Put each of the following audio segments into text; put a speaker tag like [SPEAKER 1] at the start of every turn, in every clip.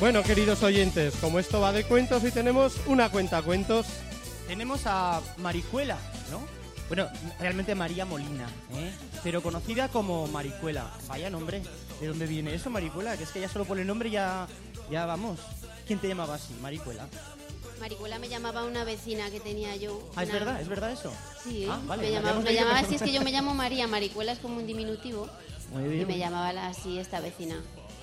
[SPEAKER 1] Bueno, queridos oyentes, como esto va de cuentos, hoy tenemos una cuentacuentos.
[SPEAKER 2] Tenemos a Maricuela, ¿no? Bueno, realmente María Molina, pero conocida como Maricuela. Vaya nombre, ¿de dónde viene eso, Maricuela? Que es que ya solo por el nombre ya vamos. ¿Quién te llamaba así, Maricuela?
[SPEAKER 3] Maricuela me llamaba una vecina que tenía yo.
[SPEAKER 2] Ah, ¿es verdad eso?
[SPEAKER 3] Sí,
[SPEAKER 2] vale,
[SPEAKER 3] me llamaba así, es que yo me llamo María, Maricuela es como un diminutivo.
[SPEAKER 2] Muy bien.
[SPEAKER 3] Y me llamaba así esta vecina.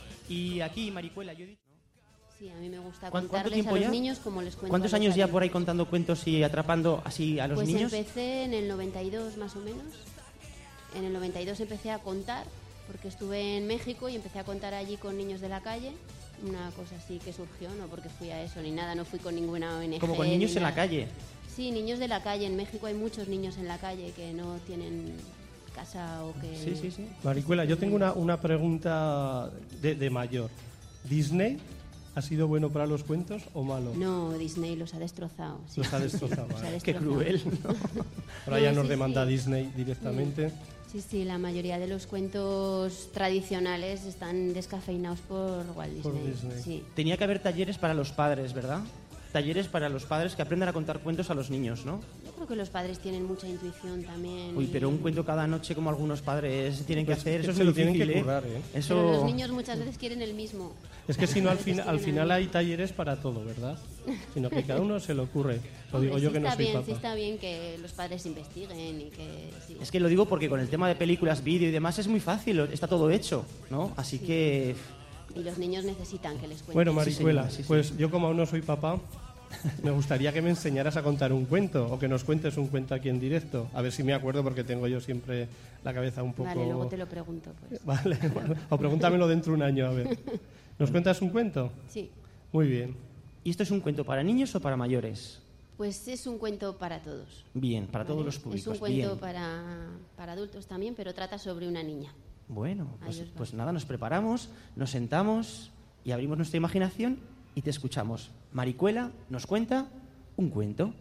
[SPEAKER 2] Y aquí, Maricuela, yo he dicho...
[SPEAKER 3] Sí, a mí me gusta
[SPEAKER 2] ¿Cuánto
[SPEAKER 3] contarles
[SPEAKER 2] tiempo
[SPEAKER 3] a los
[SPEAKER 2] ya?
[SPEAKER 3] niños como les cuento.
[SPEAKER 2] ¿Cuántos
[SPEAKER 3] a los
[SPEAKER 2] años ya
[SPEAKER 3] adultos.
[SPEAKER 2] por ahí contando cuentos y atrapando así a los
[SPEAKER 3] pues
[SPEAKER 2] niños?
[SPEAKER 3] Pues empecé en el 92 más o menos. En el 92 empecé a contar, porque estuve en México y empecé a contar allí con niños de la calle. Una cosa así que surgió, no porque fui a eso ni nada, no fui con ninguna ONG.
[SPEAKER 2] Como con niños en la calle.
[SPEAKER 3] Sí, niños de la calle. En México hay muchos niños en la calle que no tienen casa o que...
[SPEAKER 2] Sí.
[SPEAKER 1] Maricuela, yo tengo una pregunta de mayor. ¿Disney ha sido bueno para los cuentos o malo?
[SPEAKER 3] No, Disney los ha destrozado. Sí.
[SPEAKER 1] Los ha destrozado.
[SPEAKER 3] Los ha
[SPEAKER 1] ¿vale?
[SPEAKER 2] Qué cruel, ¿no?
[SPEAKER 1] Ahora ya
[SPEAKER 3] No,
[SPEAKER 1] nos
[SPEAKER 3] sí,
[SPEAKER 1] demanda
[SPEAKER 3] sí.
[SPEAKER 1] Disney directamente.
[SPEAKER 3] Sí, la mayoría de los cuentos tradicionales están descafeinados por Walt Disney.
[SPEAKER 1] Por Disney.
[SPEAKER 3] Sí.
[SPEAKER 2] Tenía que haber talleres para los padres, ¿verdad? Talleres para los padres que aprendan a contar cuentos a los niños, ¿no?
[SPEAKER 3] Yo creo que los padres tienen mucha intuición también.
[SPEAKER 2] Uy, pero un cuento cada noche como algunos padres tienen que
[SPEAKER 1] Pues
[SPEAKER 2] hacer,
[SPEAKER 1] es
[SPEAKER 2] eso
[SPEAKER 1] que
[SPEAKER 2] es
[SPEAKER 1] se
[SPEAKER 2] muy
[SPEAKER 1] lo tienen
[SPEAKER 2] difícil,
[SPEAKER 1] que currar,
[SPEAKER 2] Eso...
[SPEAKER 3] Pero los niños muchas veces quieren el mismo.
[SPEAKER 1] Es que si no, al
[SPEAKER 3] Quieren
[SPEAKER 1] final
[SPEAKER 3] el
[SPEAKER 1] hay talleres para todo, ¿verdad? Sino que cada uno se le ocurre. Lo digo
[SPEAKER 3] Hombre,
[SPEAKER 1] yo
[SPEAKER 3] sí
[SPEAKER 1] que no
[SPEAKER 3] está
[SPEAKER 1] soy
[SPEAKER 3] bien,
[SPEAKER 1] papá.
[SPEAKER 3] sí está bien que los padres investiguen y que... Sí.
[SPEAKER 2] Es que lo digo porque con el tema de películas, vídeo y demás es muy fácil, está todo hecho, ¿no? Así que...
[SPEAKER 3] Y los niños necesitan que les cuenten.
[SPEAKER 1] Bueno, Maricuela,
[SPEAKER 2] Sí, señor, sí.
[SPEAKER 1] pues yo como aún no soy papá, me gustaría que me enseñaras a contar un cuento o que nos cuentes un cuento aquí en directo. A ver si me acuerdo porque tengo yo siempre la cabeza un poco...
[SPEAKER 3] Vale, luego te lo pregunto, pues.
[SPEAKER 1] Vale. O pregúntamelo dentro de un año, a ver. ¿Nos cuentas un cuento?
[SPEAKER 3] Sí,
[SPEAKER 1] Muy bien.
[SPEAKER 2] ¿Y esto es un cuento para niños o para mayores?
[SPEAKER 3] pues es un cuento para todos.
[SPEAKER 2] Bien, para todos
[SPEAKER 3] ¿vale?
[SPEAKER 2] los públicos.
[SPEAKER 3] Es un cuento
[SPEAKER 2] bien.
[SPEAKER 3] para adultos también, pero trata sobre una niña.
[SPEAKER 2] Bueno,
[SPEAKER 3] Ahí os va.
[SPEAKER 2] pues nada, nos preparamos, nos sentamos y abrimos nuestra imaginación y te escuchamos. Maricuela nos cuenta un cuento.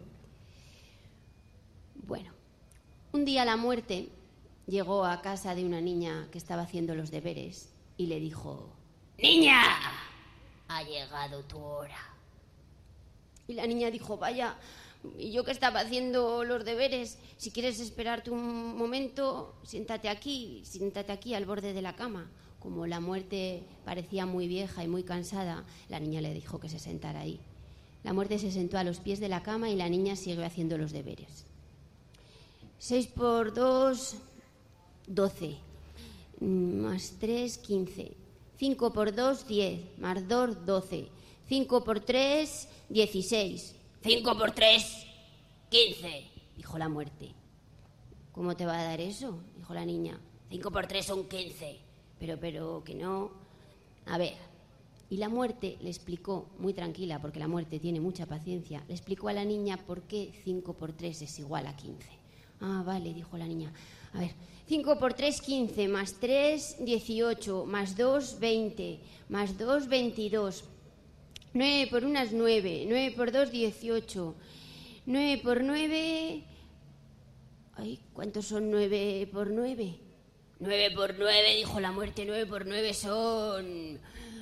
[SPEAKER 3] Bueno, un día la muerte llegó a casa de una niña que estaba haciendo los deberes y le dijo: ¡Niña! Ha llegado tu hora. Y la niña dijo: vaya, ¿y yo que estaba haciendo los deberes? Si quieres esperarte un momento, siéntate aquí al borde de la cama. Como la muerte parecía muy vieja y muy cansada, la niña le dijo que se sentara ahí. La muerte se sentó a los pies de la cama y la niña siguió haciendo los deberes. 6 por 2, 12. Más 3, 15. 5 por 2, 10. Más 2, 12. 5 por 3, 16. 5 por 3, 15, dijo la muerte. ¿Cómo te va a dar eso?, dijo la niña. 5 por 3 son 15. Pero que no... A ver... Y la muerte le explicó, muy tranquila, porque la muerte tiene mucha paciencia, le explicó a la niña por qué 5 por 3 es igual a 15. Ah, vale, dijo la niña. A ver, 5 por 3, 15, más 3, 18, más 2, 20, más 2, 22. 9 por 1 es 9, 9 por 2, 18. 9 por 9... Ay, ¿cuántos son 9 por 9? 9 por 9, dijo la muerte, 9 por 9 son...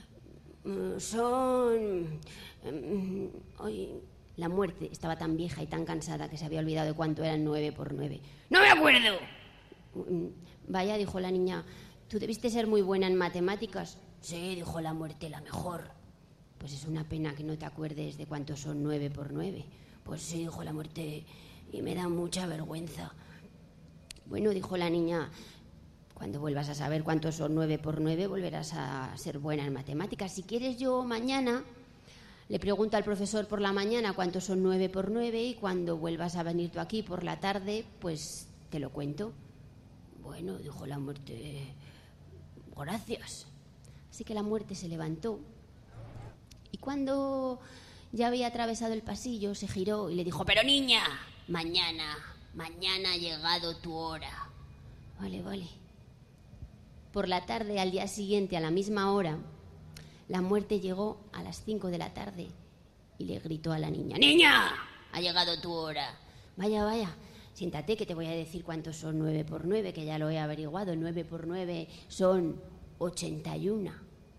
[SPEAKER 3] Ay, la muerte estaba tan vieja y tan cansada que se había olvidado de cuánto eran 9 por 9. ¡No me acuerdo! Vaya, dijo la niña, ¿tú debiste ser muy buena en matemáticas? Sí, dijo la muerte, la mejor. Pues es una pena que no te acuerdes de cuántos son 9 por 9. Pues sí, dijo la muerte, y me da mucha vergüenza. Bueno, dijo la niña, cuando vuelvas a saber cuántos son 9 por 9, volverás a ser buena en matemáticas. Si quieres, yo mañana le pregunto al profesor por la mañana cuántos son 9 por 9 y cuando vuelvas a venir tú aquí por la tarde, pues te lo cuento. Bueno, dijo la muerte, gracias. Así que la muerte se levantó y cuando ya había atravesado el pasillo, se giró y le dijo: pero niña, mañana ha llegado tu hora. Vale. Por la tarde, al día siguiente, a la misma hora, la muerte llegó a las 5 de la tarde y le gritó a la niña: ¡Niña! Ha llegado tu hora. Vaya, siéntate que te voy a decir cuántos son 9 por 9, que ya lo he averiguado. 9 por 9 son 81.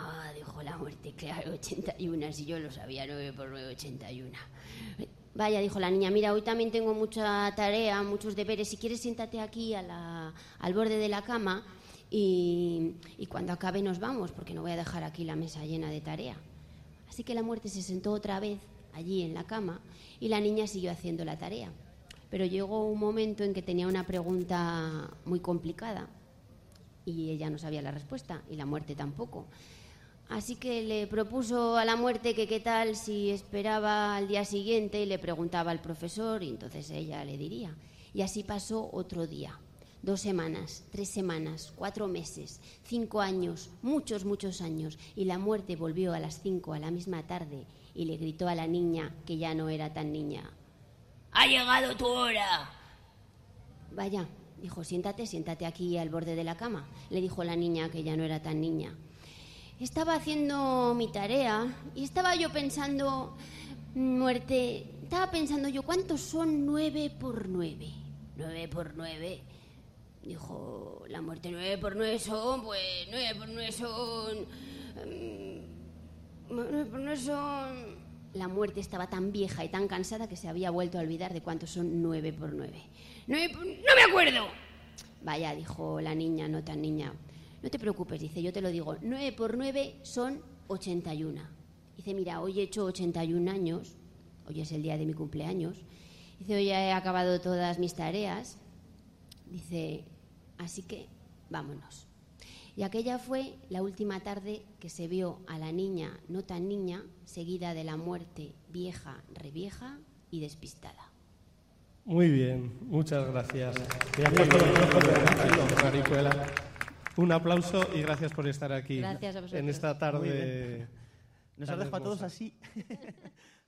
[SPEAKER 3] Ah, dijo la muerte, claro, 81, si yo lo sabía, 9 por 9, 81. Vaya, dijo la niña, mira, hoy también tengo mucha tarea, muchos deberes, si quieres siéntate aquí al borde de la cama y cuando acabe nos vamos, porque no voy a dejar aquí la mesa llena de tarea. Así que la muerte se sentó otra vez allí en la cama y la niña siguió haciendo la tarea. Pero llegó un momento en que tenía una pregunta muy complicada y ella no sabía la respuesta y la muerte tampoco. Así que le propuso a la muerte que qué tal si esperaba al día siguiente y le preguntaba al profesor y entonces ella le diría. Y así pasó otro día, 2 semanas, 3 semanas, 4 meses, 5 años, muchos años. Y la muerte volvió a las 5 a la misma tarde y le gritó a la niña que ya no era tan niña. ¡Ha llegado tu hora! Vaya, dijo, siéntate aquí al borde de la cama. Le dijo la niña que ya no era tan niña. Estaba haciendo mi tarea y estaba yo pensando, muerte, estaba pensando yo, ¿cuántos son 9 por 9? 9 por 9. Dijo la muerte, 9 por 9 son, pues 9 por 9 son... 9 por 9 son... La muerte estaba tan vieja y tan cansada que se había vuelto a olvidar de cuántos son 9 por 9. ¡No me acuerdo! Vaya, dijo la niña, no tan niña. No te preocupes, dice, yo te lo digo. 9 por 9 son 81. Dice, mira, hoy he hecho 81 años. Hoy es el día de mi cumpleaños. Dice, hoy he acabado todas mis tareas. Dice, así que vámonos. Y aquella fue la última tarde que se vio a la niña, no tan niña, seguida de la muerte vieja, revieja y despistada.
[SPEAKER 1] Muy bien, muchas gracias. Gracias por los Maricuela. Un aplauso y gracias por estar aquí
[SPEAKER 3] Gracias a vosotros.
[SPEAKER 1] en esta tarde.
[SPEAKER 2] Nos has dejado a todos así.